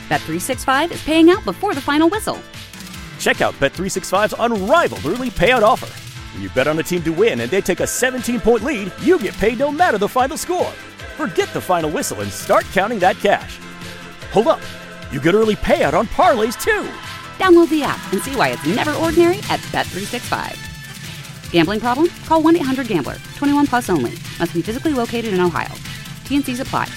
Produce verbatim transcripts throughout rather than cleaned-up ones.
Bet three sixty-five is paying out before the final whistle. Check out Bet three sixty-five's unrivaled early payout offer. When you bet on a team to win and they take a seventeen-point lead, you get paid no matter the final score. Forget the final whistle and start counting that cash. Hold up. You get early payout on parlays, too. Download the app and see why it's never ordinary at Bet three sixty-five. Gambling problem? Call one eight hundred gambler. twenty-one plus only. Must be physically located in Ohio. T N Cs apply.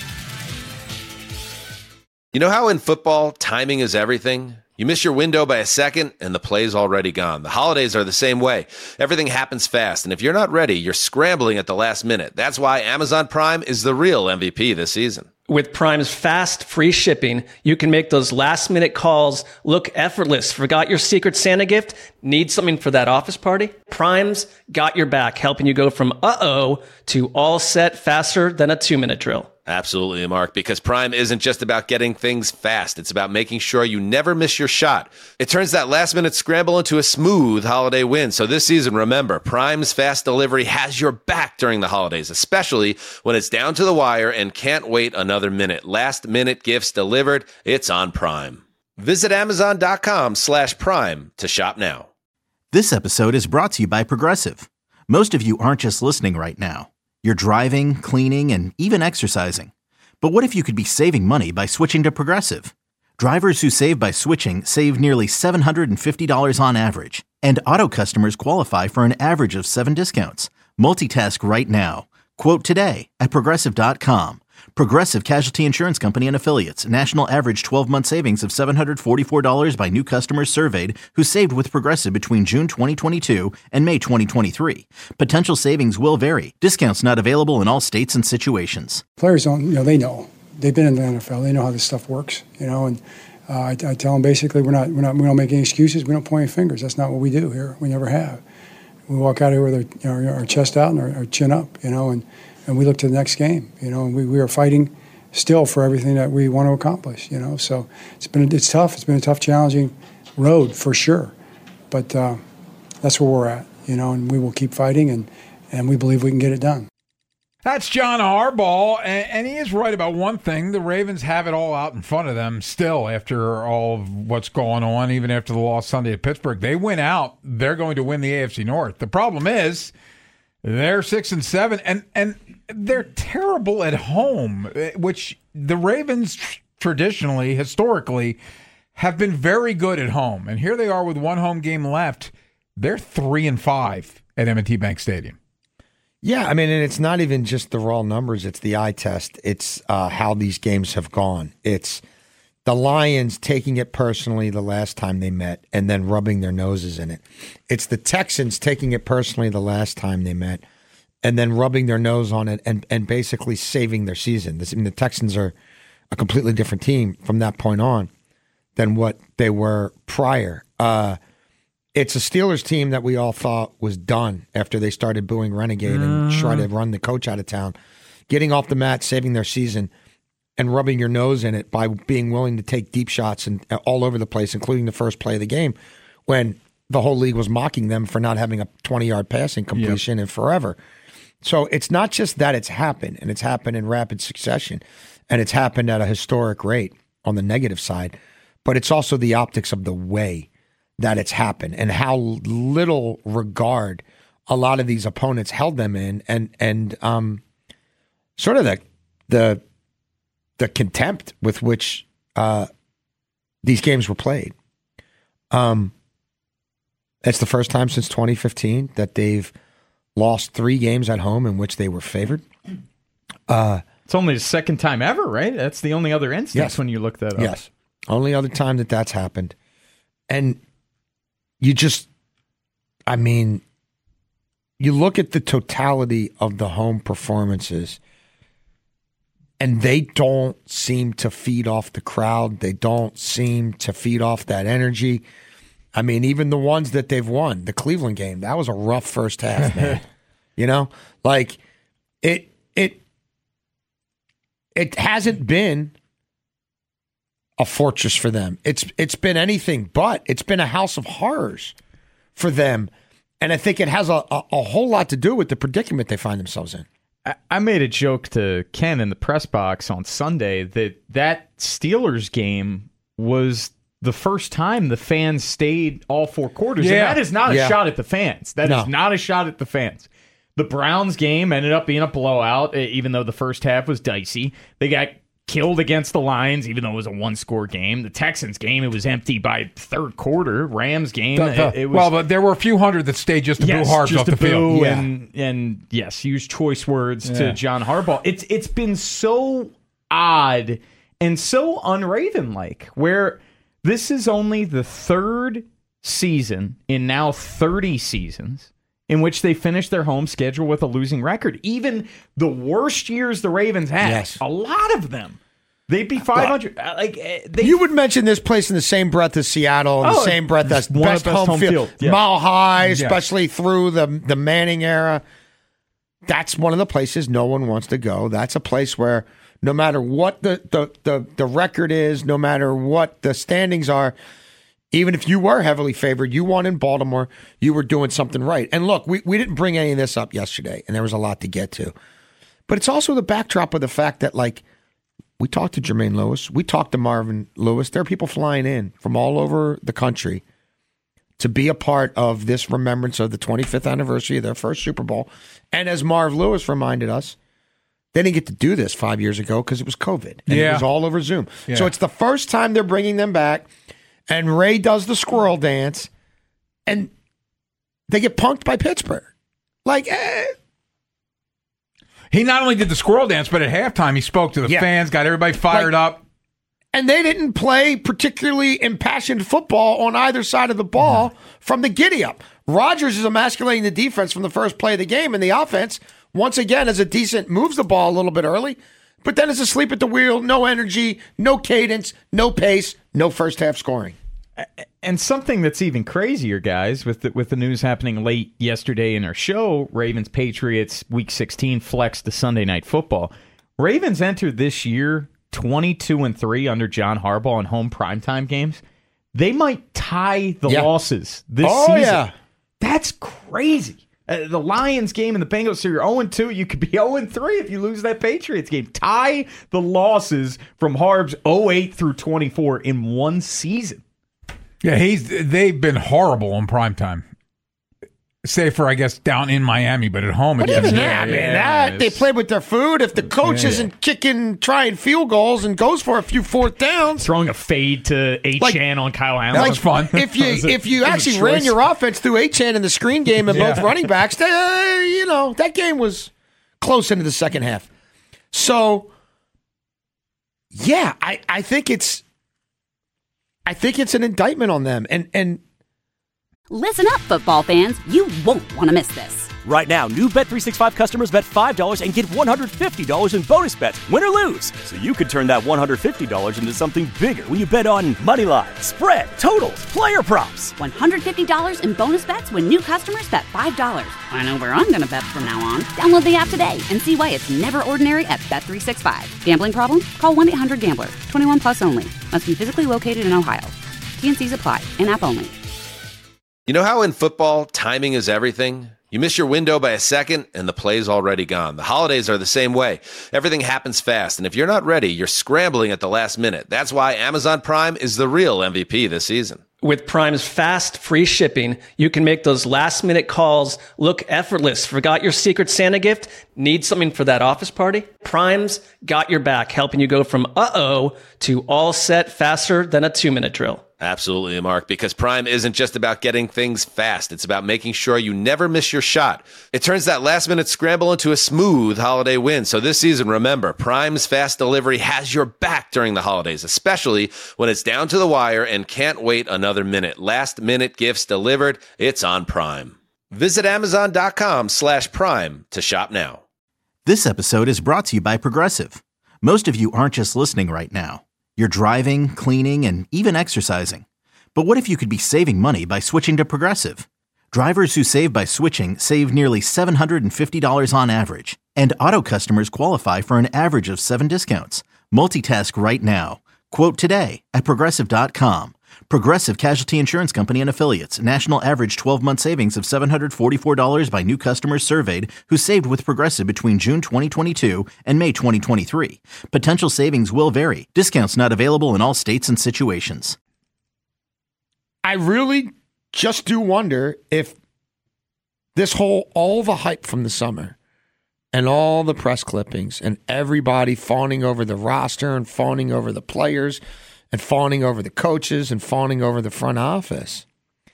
You know how in football, timing is everything? You miss your window by a second, and the play's already gone. The holidays are the same way. Everything happens fast, and if you're not ready, you're scrambling at the last minute. That's why Amazon Prime is the real M V P this season. With Prime's fast, free shipping, you can make those last-minute calls look effortless. Forgot your Secret Santa gift? Need something for that office party? Prime's got your back, helping you go from uh-oh to all set faster than a two-minute drill. Absolutely, Mark, because Prime isn't just about getting things fast. It's about making sure you never miss your shot. It turns that last-minute scramble into a smooth holiday win. So this season, remember, Prime's fast delivery has your back during the holidays, especially when it's down to the wire and can't wait another minute. Last-minute gifts delivered, it's on Prime. Visit Amazon.com slash Prime to shop now. This episode is brought to you by Progressive. Most of you aren't just listening right now. You're driving, cleaning, and even exercising. But what if you could be saving money by switching to Progressive? Drivers who save by switching save nearly seven hundred fifty dollars on average. And auto customers qualify for an average of seven discounts. Multitask right now. Quote today at Progressive dot com. Progressive Casualty Insurance Company and Affiliates. National average twelve-month savings of seven hundred forty-four dollars by new customers surveyed who saved with Progressive between June twenty twenty-two and May twenty twenty-three. Potential savings will vary. Discounts not available in all states and situations. Players don't, you know, they know. They've been in the N F L. They know how this stuff works, you know, and uh, I, I tell them basically we're not, we're not, we don't make any excuses. We don't point any fingers. That's not what we do here. We never have. We walk out here with our, you know, our chest out and our, our chin up, you know, and And we look to the next game, you know, and we, we are fighting still for everything that we want to accomplish, you know. So it's been it's tough. It's been a tough, challenging road for sure. But uh, that's where we're at, you know, and we will keep fighting, and, and we believe we can get it done. That's John Harbaugh, and, and he is right about one thing. The Ravens have it all out in front of them still after all of what's going on, even after the loss Sunday at Pittsburgh. They win out, they're going to win the A F C North. The problem is they're six and seven, and, and they're terrible at home, which the Ravens traditionally, historically, have been very good at home. And here they are with one home game left. They're three and five at M and T Bank Stadium. Yeah, I mean, and it's not even just the raw numbers. It's the eye test. It's uh, how these games have gone. It's the Lions taking it personally the last time they met and then rubbing their noses in it. It's the Texans taking it personally the last time they met and then rubbing their nose on it and, and basically saving their season. This, I mean, the Texans are a completely different team from that point on than what they were prior. Uh, it's a Steelers team that we all thought was done after they started booing Renegade and trying to run the coach out of town, getting off the mat, saving their season, and rubbing your nose in it by being willing to take deep shots and all over the place, including the first play of the game, when the whole league was mocking them for not having a twenty-yard passing completion yep. in forever. So it's not just that it's happened, and it's happened in rapid succession, and it's happened at a historic rate on the negative side, but it's also the optics of the way that it's happened and how little regard a lot of these opponents held them in, and and um, sort of the the the contempt with which uh, these games were played. Um, it's the first time since twenty fifteen that they've lost three games at home in which they were favored. Uh, it's only the second time ever, right? That's the only other instance yes. when you look that up. Yes, only other time that that's happened, and. You just, I mean, you look at the totality of the home performances, and they don't seem to feed off the crowd. They don't seem to feed off that energy. I mean, even the ones that they've won, the Cleveland game, that was a rough first half, man. You know, like it, it, it hasn't been a fortress for them. It's it's been anything but. It's been a house of horrors for them. And I think it has a, a, a whole lot to do with the predicament they find themselves in. I, I made a joke to Ken in the press box on Sunday that that Steelers game was the first time the fans stayed all four quarters. Yeah. And that is not a Yeah. shot at the fans. That No. is not a shot at the fans. The Browns game ended up being a blowout, even though the first half was dicey. They got killed against the Lions, even though it was a one-score game. The Texans game, it was empty by third quarter. Rams game, The- the- it, it was... well, but there were a few hundred that stayed just to yes, boo Harbs just off to the field. boo Yeah. and, and yes, use choice words Yeah. to John Harbaugh. It's It's been so odd and so un-Raven-like, where this is only the third season in now thirty seasons in which they finished their home schedule with a losing record. Even the worst years the Ravens had, Yes. a lot of them, they'd be five hundred. Uh, like uh, they, You would mention this place in the same breath as Seattle, in Oh, the same breath as one of best, the best home, home field, field, yeah. mile high, Yeah. especially through the the Manning era. That's one of the places no one wants to go. That's a place where no matter what the the the, the record is, no matter what the standings are, even if you were heavily favored, you won in Baltimore, you were doing something right. And look, we, we didn't bring any of this up yesterday, and there was a lot to get to. But it's also the backdrop of the fact that, like, we talked to Jermaine Lewis. We talked to Marvin Lewis. There are people flying in from all over the country to be a part of this remembrance of the twenty-fifth anniversary of their first Super Bowl. And as Marv Lewis reminded us, they didn't get to do this five years ago because it was COVID. And Yeah. it was all over Zoom. Yeah. So it's the first time they're bringing them back. And Ray does the squirrel dance. And they get punked by Pittsburgh. Like, eh. He not only did the squirrel dance, but at halftime he spoke to the Yeah. fans, got everybody fired Like- up. And they didn't play particularly impassioned football on either side of the ball from the giddy up. Rodgers is emasculating the defense from the first play of the game, and the offense, once again, is a decent, moves the ball a little bit early, but then is asleep at the wheel, no energy, no cadence, no pace, no first half scoring. And something that's even crazier, guys, with the, with the news happening late yesterday in our show, Ravens Patriots Week sixteen flex to Sunday Night Football. Ravens entered this year twenty-two and three under John Harbaugh in home primetime games. They might tie the Yeah. losses this Oh, season. yeah. That's crazy. Uh, the Lions game and the Bengals, so you're oh and two. You could be oh and three if you lose that Patriots game. Tie the losses from Harb's oh eight through twenty-four in one season. Yeah, he's they've been horrible on primetime. Save for, I guess, down in Miami, but at home. But it's even been- that, yeah, man, yeah, that, they it's- play with their food. If the coach Yeah. isn't kicking, trying field goals and goes for a few fourth downs, Throwing a fade to Achan on Kyle Allen. That was fun. if you Was it- if you was it actually choice? ran your offense through Achan in the screen game and both Yeah. running backs, they, uh, you know, that game was close into the second half. So, yeah, I, I think it's I think it's an indictment on them. And and Listen up, football fans. You won't want to miss this. Right now, new Bet three sixty-five customers bet five dollars and get one hundred fifty dollars in bonus bets, win or lose. So you could turn that one hundred fifty dollars into something bigger when you bet on money line, spread, totals, player props. one hundred fifty dollars in bonus bets when new customers bet five dollars. I know where I'm going to bet from now on. Download the app today and see why it's never ordinary at Bet three sixty-five. Gambling problem? Call one eight hundred gambler. twenty-one plus only. Must be physically located in Ohio. T N Cs apply. In-app only. You know how in football, timing is everything? You miss your window by a second, and the play's already gone. The holidays are the same way. Everything happens fast, and if you're not ready, you're scrambling at the last minute. That's why Amazon Prime is the real M V P this season. With Prime's fast, free shipping, you can make those last-minute calls look effortless. Forgot your Secret Santa gift? Need something for that office party? Prime's got your back, helping you go from uh-oh to all set faster than a two-minute drill. Absolutely, Mark, because Prime isn't just about getting things fast. It's about making sure you never miss your shot. It turns that last-minute scramble into a smooth holiday win. So this season, remember, Prime's fast delivery has your back during the holidays, especially when it's down to the wire and can't wait another minute. Last-minute gifts delivered, it's on Prime. Visit Amazon.com slash Prime to shop now. This episode is brought to you by Progressive. Most of you aren't just listening right now. You're driving, cleaning, and even exercising. But what if you could be saving money by switching to Progressive? Drivers who save by switching save nearly seven hundred fifty dollars on average. And auto customers qualify for an average of seven discounts. Multitask right now. Quote today at Progressive dot com. Progressive Casualty Insurance Company and Affiliates. National average twelve-month savings of seven hundred forty-four dollars by new customers surveyed who saved with Progressive between June twenty twenty-two and May twenty twenty-three. Potential savings will vary. Discounts not available in all states and situations. I really just do wonder if this whole, all the hype from the summer and all the press clippings and everybody fawning over the roster and fawning over the players and fawning over the coaches and fawning over the front office.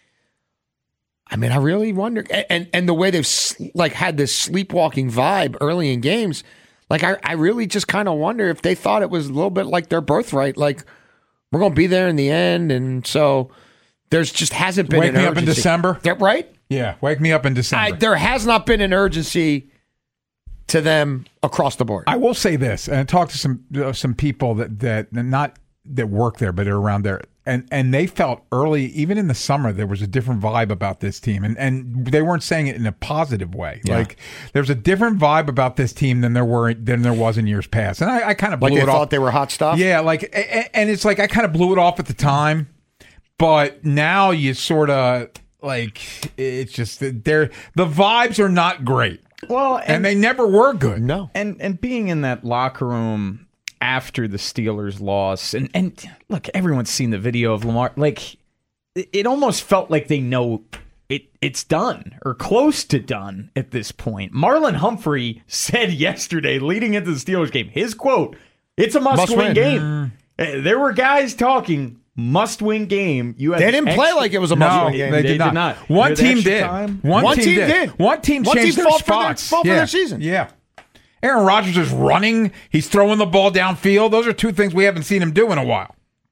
I mean, I really wonder. And and the way they've like had this sleepwalking vibe early in games, like I, I really just kind of wonder if they thought it was a little bit like their birthright, like we're going to be there in the end. And so there's just hasn't been Wake an me urgency. up in December. They're, right? Yeah, wake me up in December. I, there has not been an urgency to them across the board. I will say this, and I talked to some uh, some people that that not that work there, but are around there, and and they felt early, even in the summer, there was a different vibe about this team, and and they weren't saying it in a positive way. Yeah. Like there's a different vibe about this team than there were than there was in years past, and I, I kind of blew like they it off. Thought they were hot stuff. Yeah, like, and it's like I kind of blew it off at the time, but now you sort of like it's just they're the vibes are not great. Well, and, and they never were good. No. And and being in that locker room after the Steelers loss, and, and look, everyone's seen the video of Lamar. Like, it, it almost felt like they know it it's done or close to done at this point. Marlon Humphrey said yesterday, leading into the Steelers game, his quote, "It's a must-win Must game." Mm. There were guys talking. Must-win game. You had they didn't extra- play like it was a no, must-win game. They, They did, not. did not. One With team extra did. time? One, One team, team did. did. One team One changed team their fought for their- spots. fought for yeah. their season. Yeah. Aaron Rodgers is running. He's throwing the ball downfield. Those are two things we haven't seen him do in a while.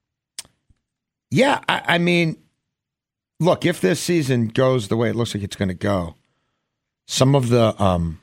Yeah, I, I mean, look, if this season goes the way it looks like it's going to go, some of the um,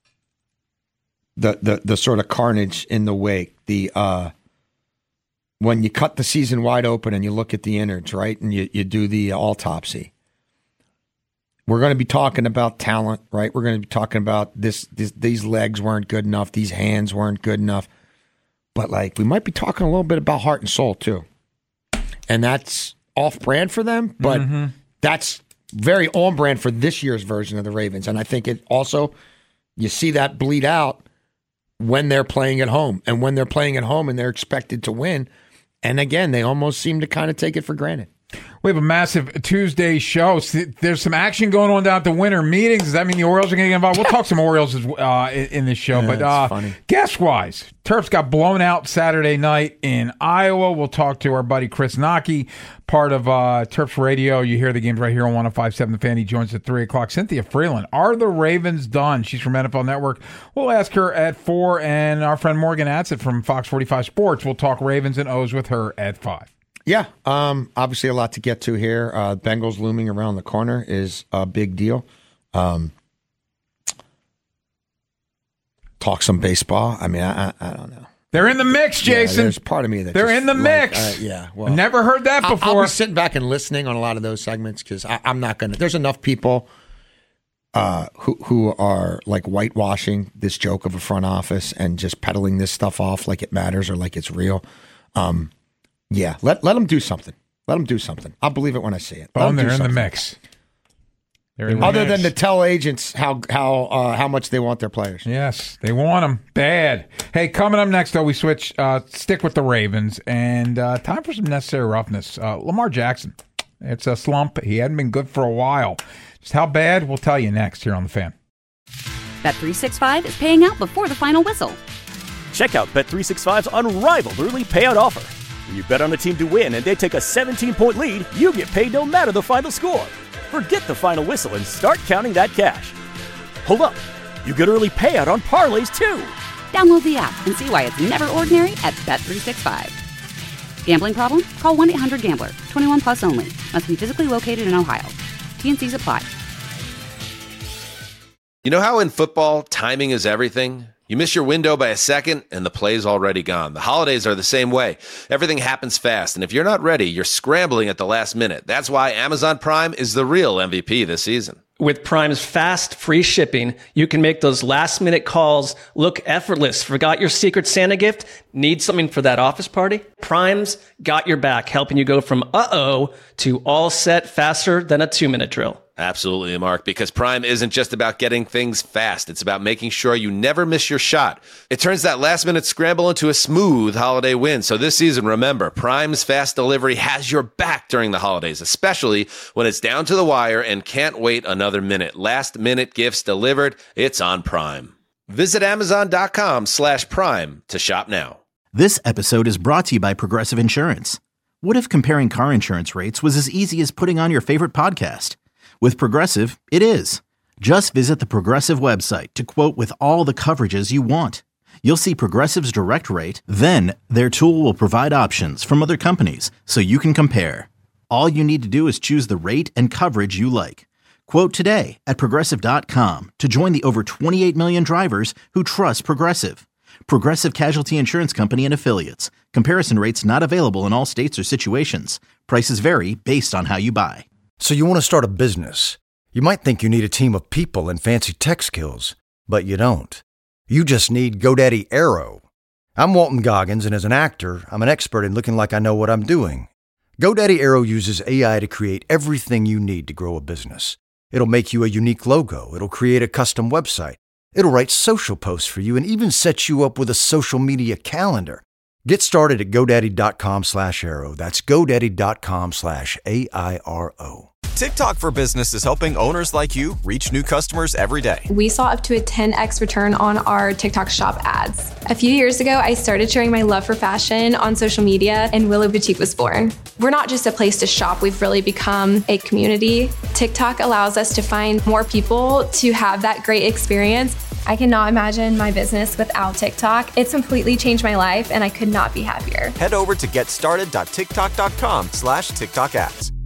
the the the sort of carnage in the wake, the uh, when you cut the season wide open and you look at the innards, right, and you, you do the autopsy, we're going to be talking about talent, right? We're going to be talking about this, this. These legs weren't good enough. These hands weren't good enough. But like, we might be talking a little bit about heart and soul too, and that's off-brand for them. But mm-hmm. that's very on-brand for this year's version of the Ravens. And I think it also, you see that bleed out when they're playing at home, and when they're playing at home and they're expected to win. And again, they almost seem to kind of take it for granted. We have a massive Tuesday show. There's some action going on down at the winter meetings. Does that mean the Orioles are going to get involved? We'll talk some Orioles uh, in, in this show. Yeah, but uh, guess-wise, Terps got blown out Saturday night in Iowa. We'll talk to our buddy Chris Nockey, part of uh, Terps Radio. You hear the games right here on one oh five point seven The Fan. He joins at three o'clock. Cynthia Freeland, are the Ravens done? She's from N F L Network. We'll ask her at four. And our friend Morgan Atzett from Fox forty-five Sports. We'll talk Ravens and O's with her at five. Yeah, um, obviously a lot to get to here. Uh, Bengals looming around the corner is a big deal. Um, talk some baseball. I mean, I, I, I don't know. They're in the mix, Jason. Yeah, there's part of me that they're just, in the like, mix. Uh, yeah, well, never heard that before. I'll, I'll be sitting back and listening on a lot of those segments because I'm not going to. There's enough people uh, who who are like whitewashing this joke of a front office and just peddling this stuff off like it matters or like it's real. Um, Yeah, let let them do something. Let them do something. I'll believe it when I see it. Oh, they're in something. the mix. They're in the Other mix. than to tell agents how how uh, how much they want their players. Yes, they want them bad. Hey, coming up next, though, we switch. Uh, stick with the Ravens, and uh, time for some necessary roughness. Uh, Lamar Jackson. It's a slump. He hadn't been good for a while. Just how bad? We'll tell you next here on the Fan. Bet three sixty-five is paying out before the final whistle. Check out Bet three sixty-five's unrivaled early payout offer. When you bet on a team to win and they take a seventeen-point lead, you get paid no matter the final score. Forget the final whistle and start counting that cash. Hold up. You get early payout on parlays, too. Download the app and see why it's never ordinary at Bet three sixty-five. Gambling problem? Call one eight hundred gambler. twenty-one plus only. Must be physically located in Ohio. T and C's apply. You know how in football, timing is everything? You miss your window by a second, and the play's already gone. The holidays are the same way. Everything happens fast, and if you're not ready, you're scrambling at the last minute. That's why Amazon Prime is the real M V P this season. With Prime's fast, free shipping, you can make those last-minute calls look effortless. Forgot your Secret Santa gift? Need something for that office party? Prime's got your back, helping you go from uh-oh to all set faster than a two-minute drill. Absolutely, Mark, because Prime isn't just about getting things fast. It's about making sure you never miss your shot. It turns that last-minute scramble into a smooth holiday win. So this season, remember, Prime's fast delivery has your back during the holidays, especially when it's down to the wire and can't wait another minute. Last-minute gifts delivered, it's on Prime. Visit Amazon.com slash Prime to shop now. This episode is brought to you by Progressive Insurance. What if comparing car insurance rates was as easy as putting on your favorite podcast? With Progressive, it is. Just visit the Progressive website to quote with all the coverages you want. You'll see Progressive's direct rate, then their tool will provide options from other companies so you can compare. All you need to do is choose the rate and coverage you like. Quote today at Progressive dot com to join the over twenty-eight million drivers who trust Progressive. Progressive Casualty Insurance Company and Affiliates. Comparison rates not available in all states or situations. Prices vary based on how you buy. So you want to start a business. You might think you need a team of people and fancy tech skills, but you don't. You just need GoDaddy Aero. I'm Walton Goggins, and as an actor, I'm an expert in looking like I know what I'm doing. GoDaddy Aero uses A I to create everything you need to grow a business. It'll make you a unique logo. It'll create a custom website. It'll write social posts for you and even set you up with a social media calendar. Get started at GoDaddy.com slash Aero. That's GoDaddy.com slash A I R O. TikTok for Business is helping owners like you reach new customers every day. We saw up to a ten x return on our TikTok shop ads. A few years ago, I started sharing my love for fashion on social media, and Willow Boutique was born. We're not just a place to shop, we've really become a community. TikTok allows us to find more people to have that great experience. I cannot imagine my business without TikTok. It's completely changed my life, and I could not be happier. Head over to getstarted.tiktok.com slash TikTok ads.